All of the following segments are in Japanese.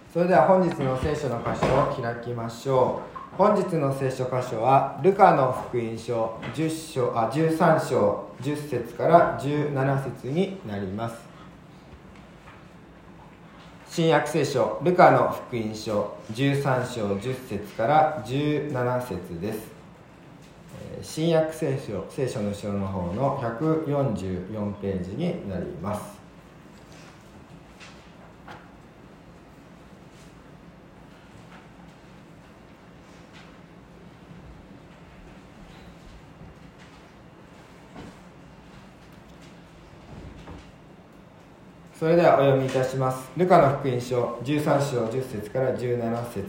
それでは本日の聖書の箇所を開きましょう。本日の聖書箇所はルカの福音書13章10節から17節になります。新約聖書ルカの福音書13章10節から17節です。新約聖書の後ろの方の144ページになります。それではお読みいたします。ルカの福音書13章10節から17節。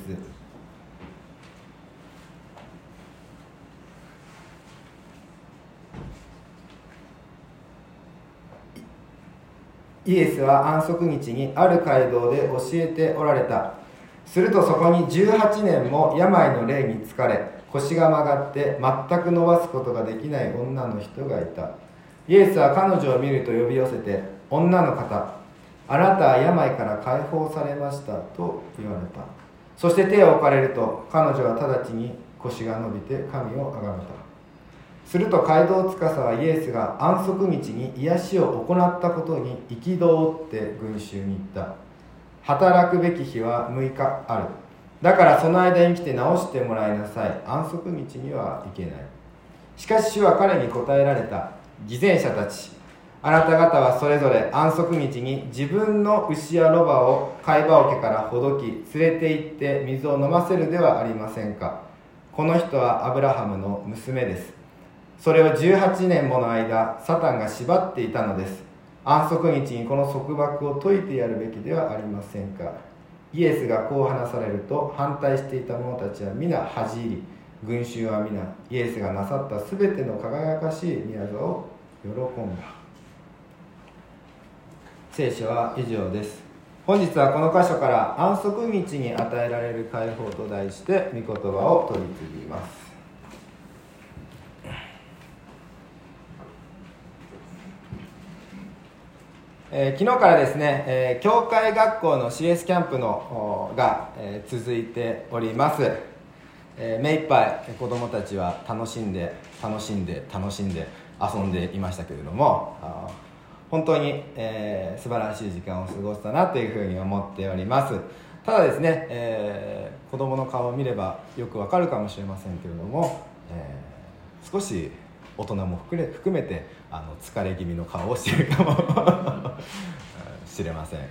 イエスは安息日にある街道で教えておられた。するとそこに18年も病の霊に疲れ、腰が曲がって全く伸ばすことができない女の人がいた。イエスは彼女を見ると呼び寄せて、女の方、あなたは病から解放されましたと言われた。そして手を置かれると、彼女は直ちに腰が伸びて神をあがめた。すると街道司はイエスが安息日に癒しを行ったことに憤って群衆に言った。働くべき日は6日ある。だからその間に来て治してもらいなさい。安息日には行けない。しかし主は彼に答えられた。偽善者たち、あなた方はそれぞれ安息日に自分の牛やロバを飼い場桶からほどき、連れて行って水を飲ませるではありませんか。この人はアブラハムの娘です。それを18年もの間サタンが縛っていたのです。安息日にこの束縛を解いてやるべきではありませんか。イエスがこう話されると、反対していた者たちは皆恥じ入り、群衆は皆イエスがなさったすべての輝かしい宮業を喜んだ。聖書は以上です。本日はこの箇所から安息日に与えられる解放と題して御言葉を取り次ぎます。昨日からですね、教会学校の CS キャンプが続いております。目いっぱい子どもたちは楽しんで遊んでいましたけれども、本当に、素晴らしい時間を過ごしたなというふうに思っております。ただですね、子どもの顔を見ればよくわかるかもしれませんけれども、少し大人も含めて疲れ気味の顔をしているかもしれません。はい、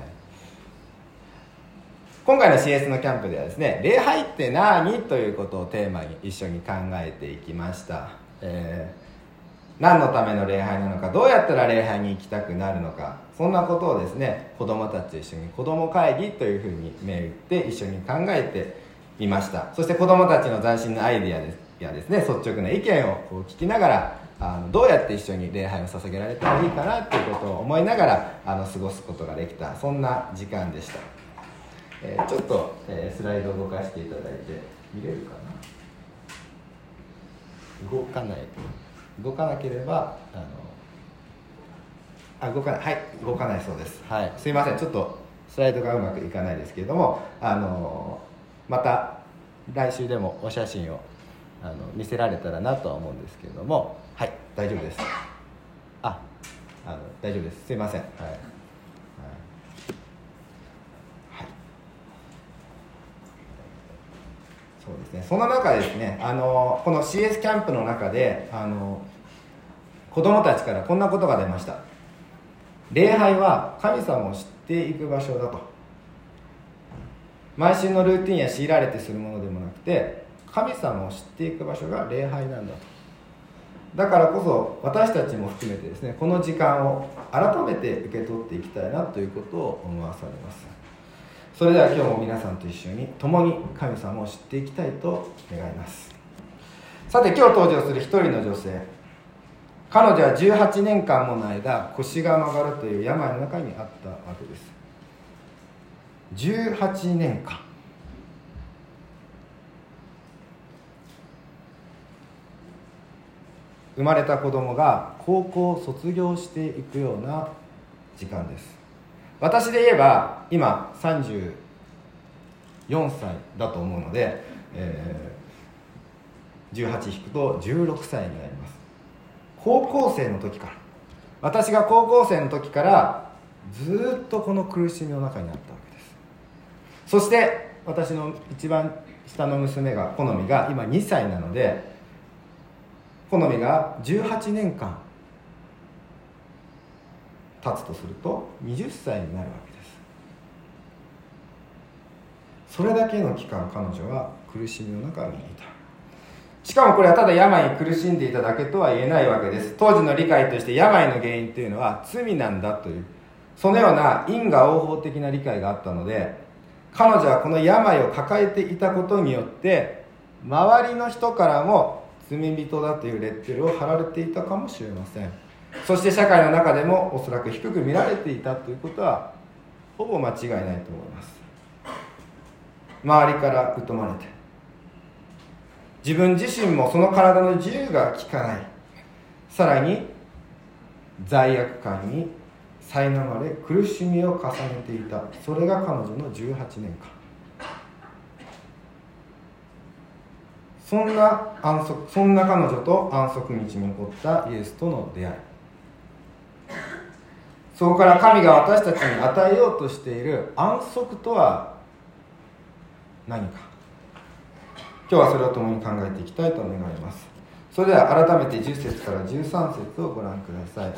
今回の CS のキャンプではですね、礼拝って何ということをテーマに一緒に考えていきました。何のための礼拝なのか、どうやったら礼拝に行きたくなるのか、そんなことをですね、子どもたちと一緒に子ども会議というふうに銘打って一緒に考えてみました。そして子どもたちの斬新なアイデアやですね、率直な意見を聞きながら、どうやって一緒に礼拝を捧げられたらいいかなということを思いながら過ごすことができた、そんな時間でした。ちょっと、スライドを動かしていただいて見れるかな。動かなければ動かないそうです。はい、すいません、ちょっとスライドがうまくいかないですけれども、また来週でもお写真を見せられたらなとは思うんですけれども、はい、大丈夫です。大丈夫です。すいません。はい。そうですね。その中でですね、この CS キャンプの中で子どもたちからこんなことが出ました。礼拝は神様を知っていく場所だと。毎週のルーティンや強いられてするものでもなくて、神様を知っていく場所が礼拝なんだと。だからこそ私たちも含めてですね、この時間を改めて受け取っていきたいなということを思わされます。それでは今日も皆さんと一緒に共に神様を知っていきたいと願います。さて、今日登場する一人の女性、彼女は18年間もの間腰が曲がるという病の中にあったわけです。18年間。生まれた子供が高校を卒業していくような時間です。私で言えば今30 4歳だと思うので、18引くと16歳になります。高校生の時から、私が高校生の時からずっとこの苦しみの中にあったわけです。そして私の一番下の娘が好みが今2歳なので、好みが18年間経つとすると20歳になるわけです。それだけの期間彼女は苦しみの中にいた。しかもこれはただ病に苦しんでいただけとは言えないわけです。当時の理解として病の原因というのは罪なんだという、そのような因果応報的な理解があったので、彼女はこの病を抱えていたことによって周りの人からも罪人だというレッテルを貼られていたかもしれません。そして社会の中でもおそらく低く見られていたということはほぼ間違いないと思います。周りから疎まれて、自分自身もその体の自由が利かない、さらに罪悪感に苛まれ苦しみを重ねていた。それが彼女の18年間。そんな彼女と安息日に起こったイエスとの出会い、そこから神が私たちに与えようとしている安息とは何か、今日はそれを共に考えていきたいと願います。それでは改めて10節から13節をご覧ください。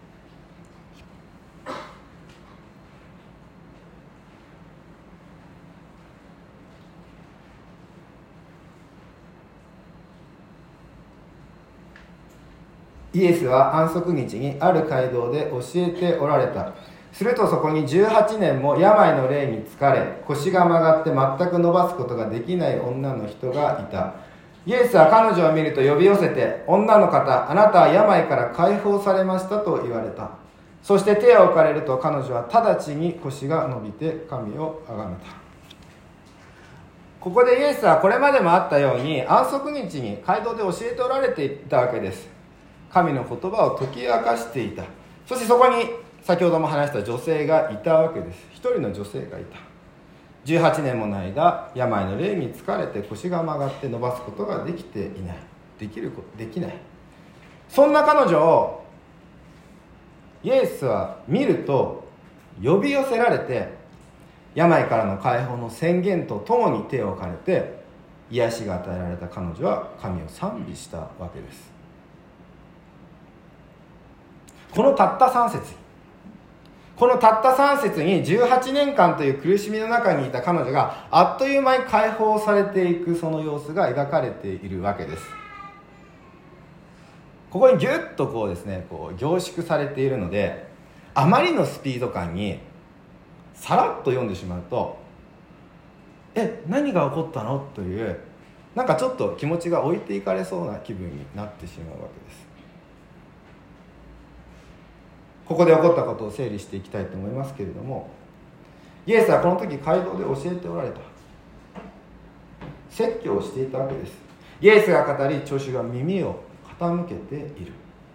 イエスは安息日にある街道で教えておられた。するとそこに18年も病の霊に疲れ、腰が曲がって全く伸ばすことができない女の人がいた。イエスは彼女を見ると呼び寄せて、女の方、あなたは病から解放されましたと言われた。そして手を置かれると彼女は直ちに腰が伸びて神をあがめた。ここでイエスはこれまでもあったように安息日に街道で教えておられていたわけです。神の言葉を解き明かしていた。そしてそこに先ほども話した女性がいたわけです。一人の女性がいた。18年もの間病の霊に疲れて腰が曲がって伸ばすことができていない、できない。そんな彼女をイエスは見ると呼び寄せられて、病からの解放の宣言とともに手を置かれて癒しが与えられた彼女は神を賛美したわけです。このたった3節に18年間という苦しみの中にいた彼女があっという間に解放されていく、その様子が描かれているわけです。ここにギュッとこうですね、こう凝縮されているので、あまりのスピード感にさらっと読んでしまうと、何が起こったのという、なんかちょっと気持ちが置いていかれそうな気分になってしまうわけです。ここで起こったことを整理していきたいと思いますけれども、イエスはこの時街道で教えておられた。説教をしていたわけです。イエスが語り、聴衆が耳を傾けている。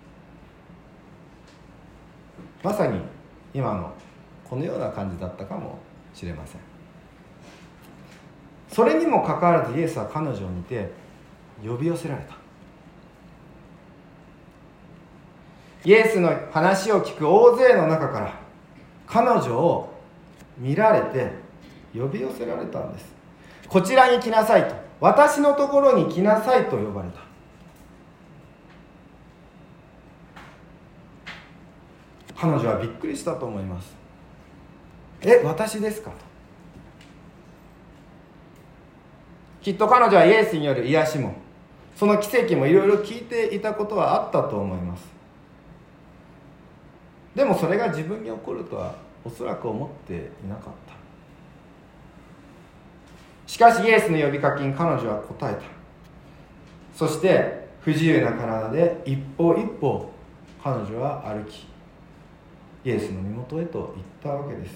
まさに今のこのような感じだったかもしれません。それにもかかわらずイエスは彼女を見て呼び寄せられた。イエスの話を聞く大勢の中から彼女を見られて呼び寄せられたんです。こちらに来なさいと、私のところに来なさいと呼ばれた。彼女はびっくりしたと思います。私ですかと。きっと彼女はイエスによる癒しもその奇跡もいろいろ聞いていたことはあったと思います。でもそれが自分に起こるとはおそらく思っていなかった。しかしイエスの呼びかけに彼女は答えた。そして不自由な体で一歩一歩彼女は歩き、イエスの身元へと行ったわけです。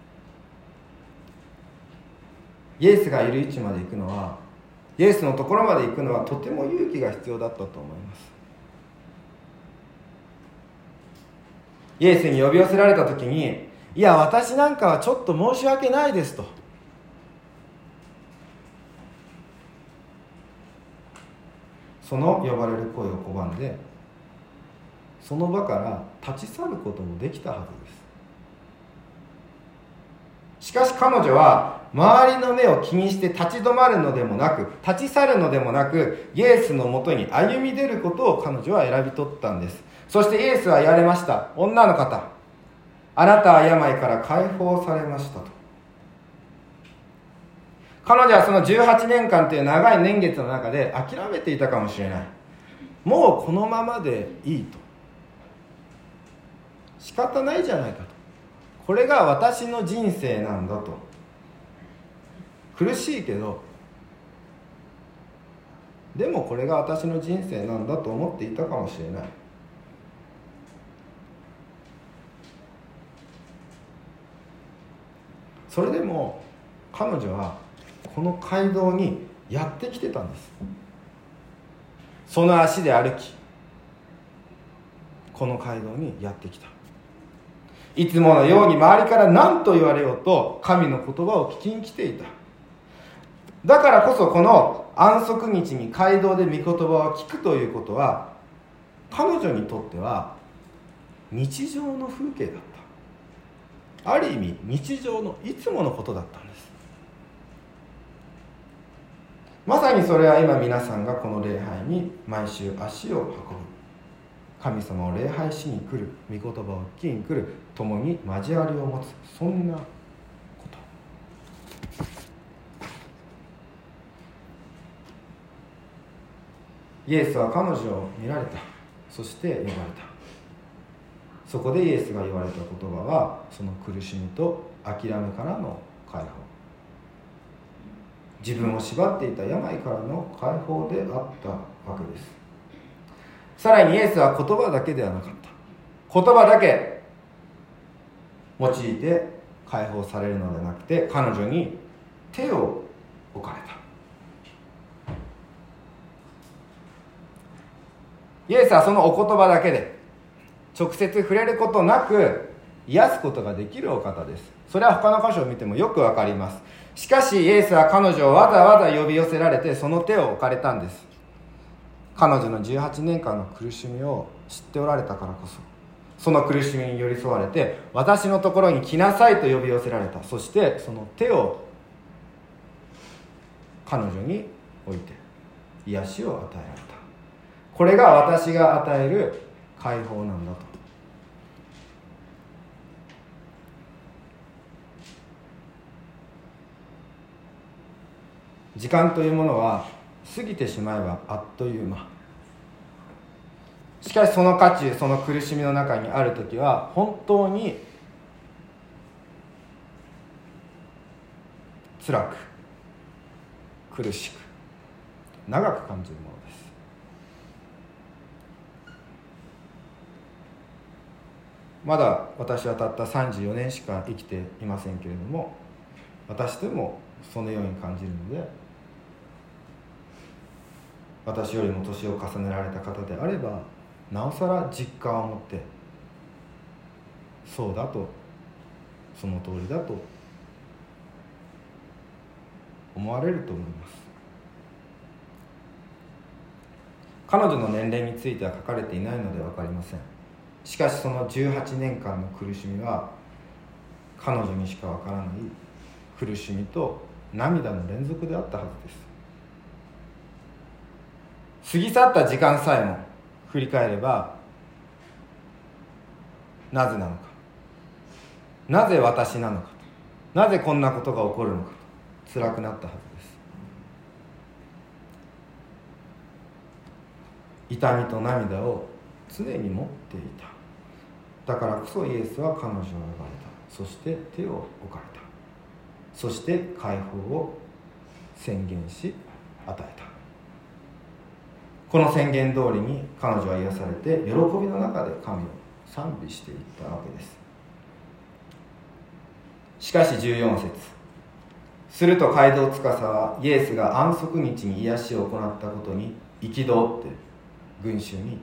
イエスがいる位置まで行くのは、イエスのところまで行くのはとても勇気が必要だったと思います。イエスに呼び寄せられた時に、いや私なんかはちょっと申し訳ないですと、 その呼ばれる声を拒んで、その場から立ち去ることもできたはずです。しかし彼女は周りの目を気にして立ち止まるのでもなく、立ち去るのでもなく、イエスのもとに歩み出ることを彼女は選び取ったんです。そしてイエスは言われました。女の方、あなたは病から解放されましたと。彼女はその18年間という長い年月の中で諦めていたかもしれない。もうこのままでいいと、仕方ないじゃないかと、これが私の人生なんだと、苦しいけどでもこれが私の人生なんだと思っていたかもしれない。それでも彼女はこの街道にやってきてたんです。その足で歩き、この街道にやってきた。いつものように周りから何と言われようと神の言葉を聞きに来ていた。だからこそこの安息日に街道で御言葉を聞くということは、彼女にとっては日常の風景だった。ある意味日常のいつものことだったんです。まさにそれは今皆さんがこの礼拝に毎週足を運ぶ、神様を礼拝しに来る、御言葉を聞きに来る、共に交わりを持つ、そんなこと。イエスは彼女を見られた。そして呼ばれた。そこでイエスが言われた言葉は、その苦しみと諦めからの解放、自分を縛っていた病からの解放であったわけです。さらにイエスは言葉だけではなかった。言葉だけ用いて解放されるのではなくて、彼女に手を置かれた。イエスはそのお言葉だけで直接触れることなく癒すことができるお方です。それは他の箇所を見てもよくわかります。しかしイエスは彼女をわざわざ呼び寄せられて、その手を置かれたんです。彼女の18年間の苦しみを知っておられたからこそ、その苦しみに寄り添われて、私のところに来なさいと呼び寄せられた。そしてその手を彼女に置いて癒しを与えられた。これが私が与える解放なんだと。時間というものは過ぎてしまえばあっという間。しかしその渦中、その苦しみの中にあるときは本当に辛く苦しく長く感じるものです。まだ私はたった34年しか生きていませんけれども、私でもそのように感じるので、私よりも年を重ねられた方であればなおさら実感を持って、そうだと、その通りだと思われると思います。彼女の年齢については書かれていないので分かりません。しかしその18年間の苦しみは彼女にしか分からない苦しみと涙の連続であったはずです。過ぎ去った時間さえも振り返れば、なぜなのか、なぜ私なのかと、なぜこんなことが起こるのかと辛くなったはずです。痛みと涙を常に持っていた。だからこそイエスは彼女を呼ばれた。そして手を置かれた。そして解放を宣言し与えた。この宣言通りに彼女は癒されて、喜びの中で神を賛美していったわけです。しかし14節、すると街道司はイエスが安息日に癒しを行ったことに憤って群衆に言った。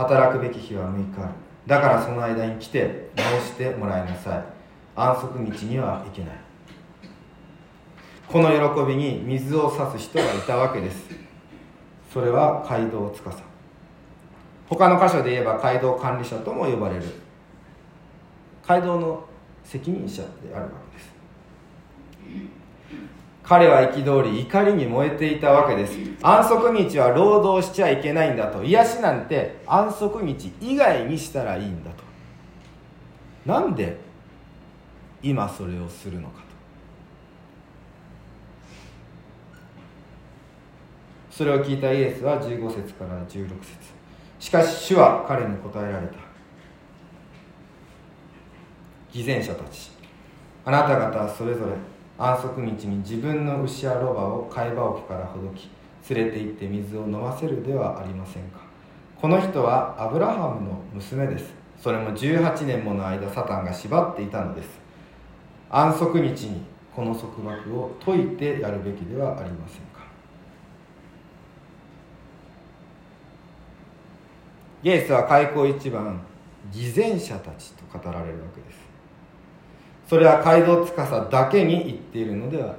働くべき日は6日ある。だからその間に来て直してもらいなさい。安息日には行けない。この喜びに水を差す人がいたわけです。 それは街道司。他の箇所で言えば街道管理者とも呼ばれる街道の責任者であるわけです。彼は憤り怒りに燃えていたわけです。安息日は労働しちゃいけないんだと。癒しなんて安息日以外にしたらいいんだと。なんで今それをするのかと。それを聞いたイエスは15節から16節。しかし主は彼に答えられた。偽善者たち、あなた方はそれぞれ安息日に自分の牛やロバを飼い場沖からほどき、連れて行って水を飲ませるではありませんか。この人はアブラハムの娘です。それも18年もの間サタンが縛っていたのです。安息日にこの束縛を解いてやるべきではありませんか。イエスは開口一番、偽善者たちと語られるわけです。それは街道司だけに言っているのではない。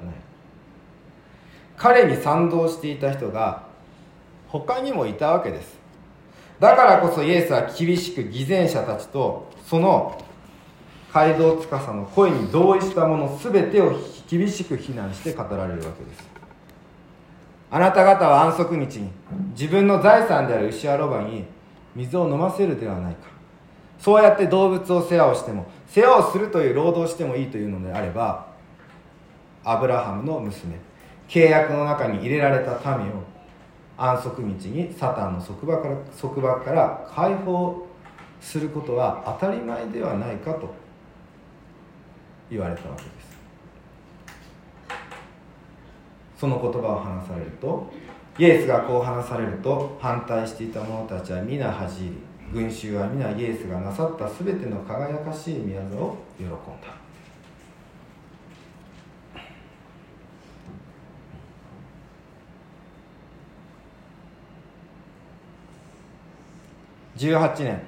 彼に賛同していた人が他にもいたわけです。だからこそイエスは厳しく偽善者たちとその街道司の声に同意した者全てを厳しく非難して語られるわけです。あなた方は安息日に自分の財産である牛やロバに水を飲ませるではないか。そうやって動物を世話をしても、世話をするという労働してもいいというのであれば、アブラハムの娘、契約の中に入れられた民を安息日にサタンの束縛から解放することは当たり前ではないかと言われたわけです。その言葉を話されると、イエスがこう話されると、反対していた者たちは皆恥じ入り、群衆は皆イエスがなさったすべての輝かしい宮業を喜んだ。18年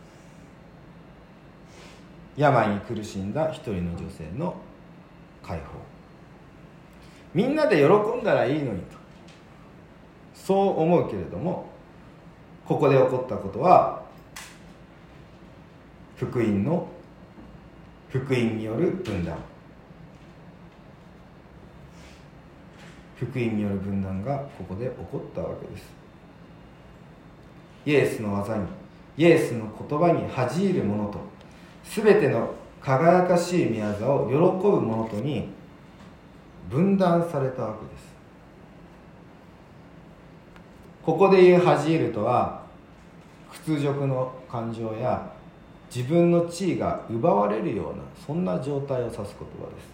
病に苦しんだ一人の女性の解放。みんなで喜んだらいいのにと、そう思うけれども、ここで起こったことは福音による分断、福音による分断がここで起こったわけです。イエスの技に、イエスの言葉に恥じ入る者と、すべての輝かしい宮座を喜ぶ者とに分断されたわけです。ここで言う恥じ入るとは、屈辱の感情や自分の地位が奪われるような、そんな状態を指す言葉です。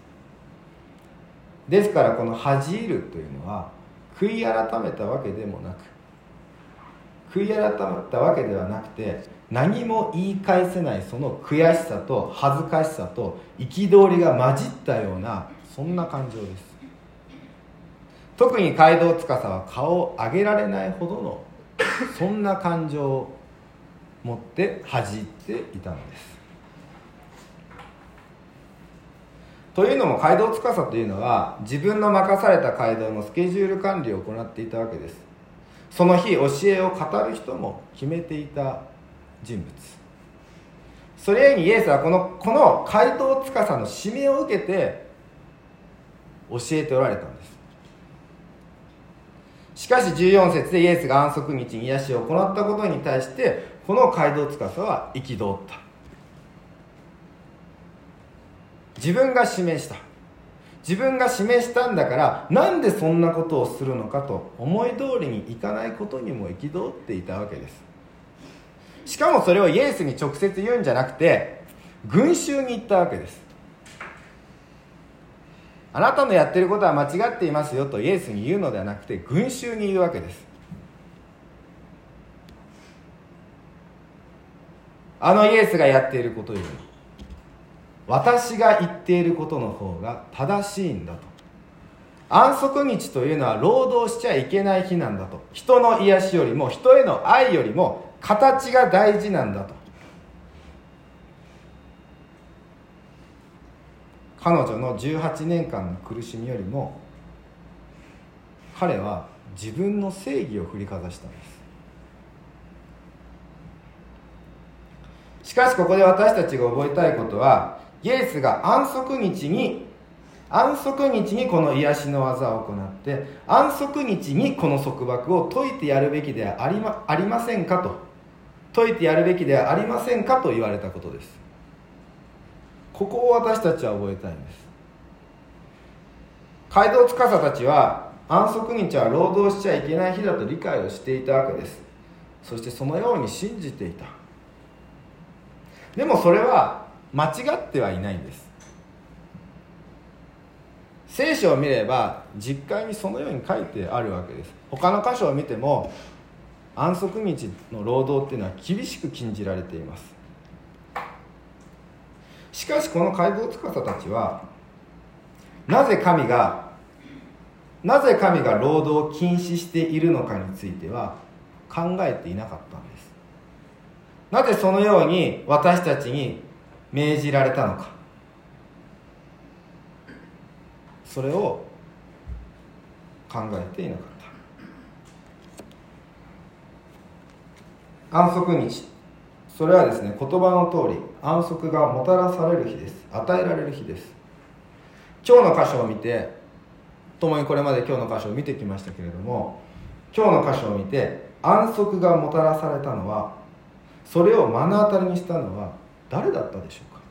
ですからこの恥じ入るというのは悔い改めたわけでもなく、悔い改めたわけではなくて、何も言い返せないその悔しさと恥ずかしさと憤りが混じったような、そんな感情です。特に街道司は顔を上げられないほどのそんな感情を持って恥じっていたのです。というのも街道司というのは自分の任された街道のスケジュール管理を行っていたわけです。その日教えを語る人も決めていた人物。それゆえにイエスはこの街道司の指名を受けて教えておられたんです。しかし14節でイエスが安息日に癒しを行ったことに対して、この街道司は憤った。自分が示したんだから、なんでそんなことをするのかと思い通りにいかないことにも憤っていたわけです。しかもそれをイエスに直接言うんじゃなくて、群衆に言ったわけです。あなたのやってることは間違っていますよとイエスに言うのではなくて、群衆に言うわけです。あのイエスがやっていることより私が言っていることの方が正しいんだと。安息日というのは労働しちゃいけない日なんだと。人の癒しよりも人への愛よりも形が大事なんだと。彼女の18年間の苦しみよりも、彼は自分の正義を振りかざしたんです。しかしここで私たちが覚えたいことは、イエスが安息日にこの癒しの技を行って、安息日にこの束縛を解いてやるべきではありませんかと言われたことです。ここを私たちは覚えたいんです。街道司たちは安息日は労働しちゃいけない日だと理解をしていたわけです。そしてそのように信じていた。でもそれは間違ってはいないんです。聖書を見れば実会にそのように書いてあるわけです。他の箇所を見ても安息日の労働っていうのは厳しく禁じられています。しかしこの街道司たちはなぜ神が労働を禁止しているのかについては考えていなかったんです。なぜそのように私たちに命じられたのか、それを考えていなかった。安息日、それはですね、言葉の通り安息がもたらされる日です。与えられる日です。今日の箇所を見て、共にこれまで今日の箇所を見てきましたけれども、今日の箇所を見て安息がもたらされたのは、それを目の当たりにしたのは誰だったでしょうか。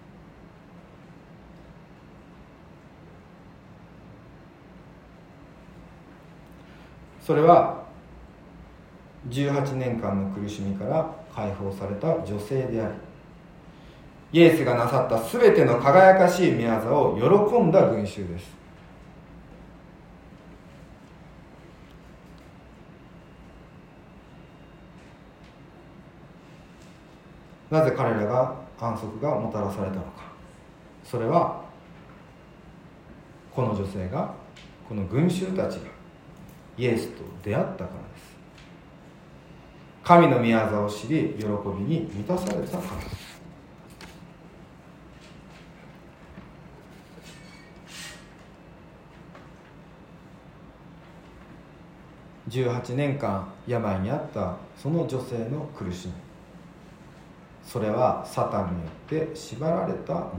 それは18年間の苦しみから解放された女性であり、イエスがなさったすべての輝かしい御業を喜んだ群衆です。なぜ彼らが安息がもたらされたのか。それはこの女性が、この群衆たちがイエスと出会ったからです。神の御業を知り、喜びに満たされたからです。18年間病にあったその女性の苦しみ、それはサタンによって縛られたもの。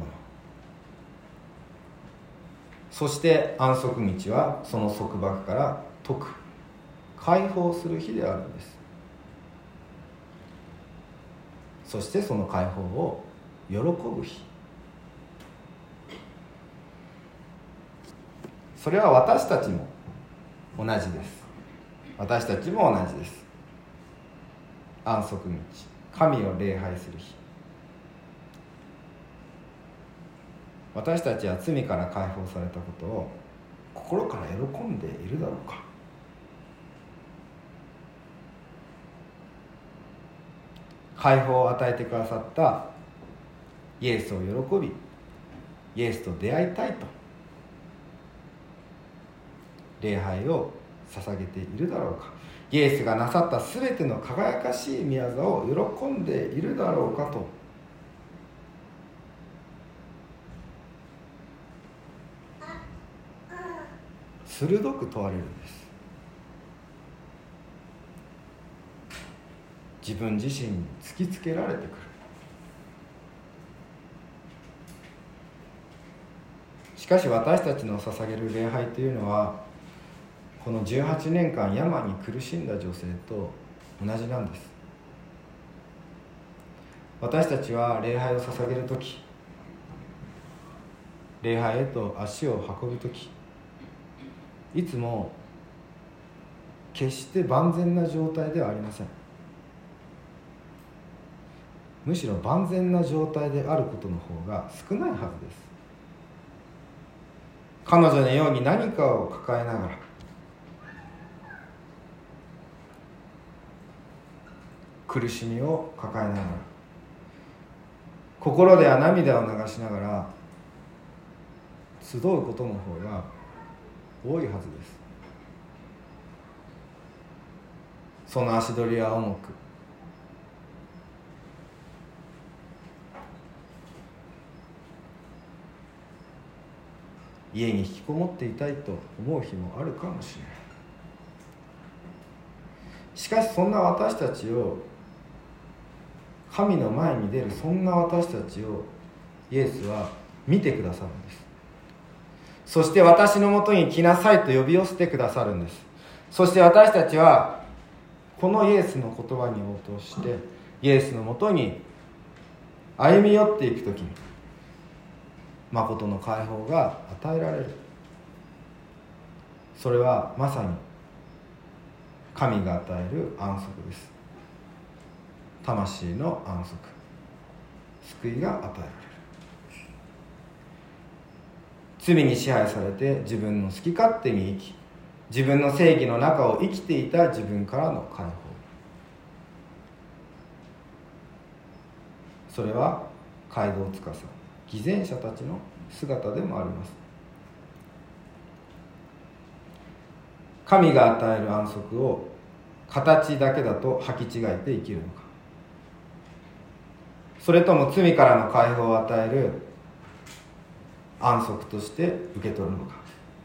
そして安息日はその束縛から解く、解放する日であるんです。そしてその解放を喜ぶ日、それは私たちも同じです。私たちも同じです。安息日、神を礼拝する日、私たちは罪から解放されたことを心から喜んでいるだろうか。解放を与えてくださったイエスを喜び、イエスと出会いたいと礼拝を捧げているだろうか。イエスがなさったすべての輝かしい御業を喜んでいるだろうかと、鋭く問われるんです。自分自身に突きつけられてくる。しかし私たちの捧げる礼拝というのは、この18年間病に苦しんだ女性と同じなんです。私たちは礼拝を捧げるとき、礼拝へと足を運ぶとき、いつも決して万全な状態ではありません。むしろ万全な状態であることの方が少ないはずです。彼女のように何かを抱えながら、苦しみを抱えながら、心では涙を流しながら集うことの方が多いはずです。その足取りは重く、家に引きこもっていたいと思う日もあるかもしれない。 しかしそんな私たちを、神の前に出るそんな私たちをイエスは見てくださるんです。そして私のもとに来なさいと呼び寄せてくださるんです。そして私たちはこのイエスの言葉に応答してイエスのもとに歩み寄っていくときに誠の解放が与えられる。それはまさに神が与える安息です。魂の安息、救いが与えられる。罪に支配されて自分の好き勝手に生き、自分の正義の中を生きていた自分からの解放、それは街道司、偽善者たちの姿でもあります。神が与える安息を形だけだと履き違えて生きるのか、それとも罪からの解放を与える安息として受け取るのか。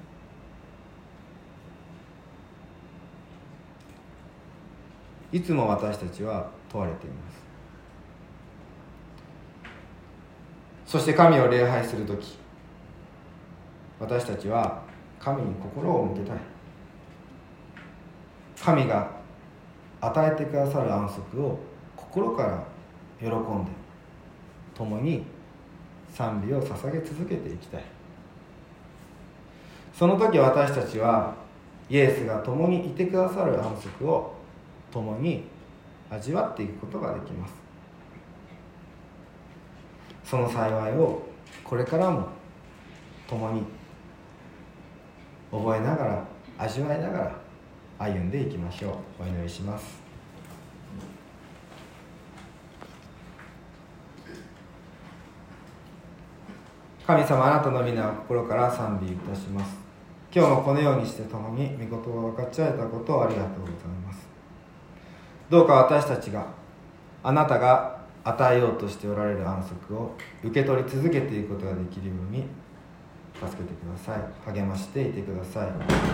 いつも私たちは問われています。そして神を礼拝するとき、私たちは神に心を向けたい。神が与えてくださる安息を心から喜んで共に賛美を捧げ続けていきたい。その時私たちはイエスが共にいてくださる安息を共に味わっていくことができます。その幸いをこれからも共に覚えながら味わいながら歩んでいきましょう。お祈りします。神様、あなたの皆を心から賛美いたします。今日もこのようにして共に御言葉を分かち合えたことをありがとうございます。どうか私たちがあなたが与えようとしておられる安息を受け取り続けていくことができるように助けてください。励ましていてください。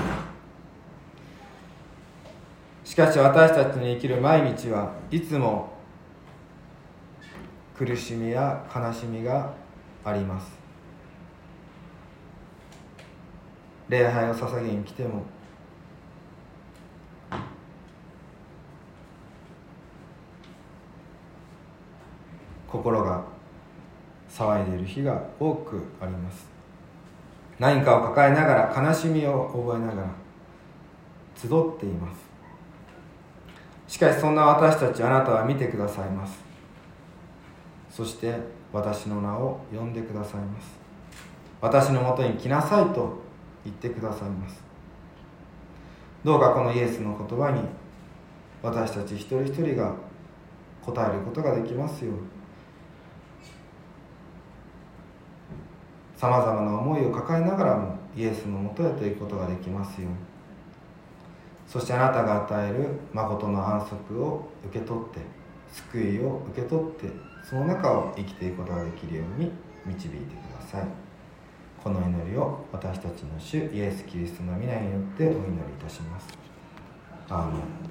しかし私たちの生きる毎日はいつも苦しみや悲しみがあります。礼拝を捧げに来ても心が騒いでいる日が多くあります。何かを抱えながら、悲しみを覚えながら集っています。しかしそんな私たち、あなたは見てくださいます。そして私の名を呼んでくださいます。私のもとに来なさいと言ってくださいます。どうかこのイエスの言葉に私たち一人一人が答えることができますように、さまざまな思いを抱えながらもイエスのもとへと行くことができますように、そしてあなたが与える誠の安息を受け取って、救いを受け取って、その中を生きていくことができるように導いてください。この祈りを私たちの主イエス・キリストの御名によってお祈りいたします。アーメン。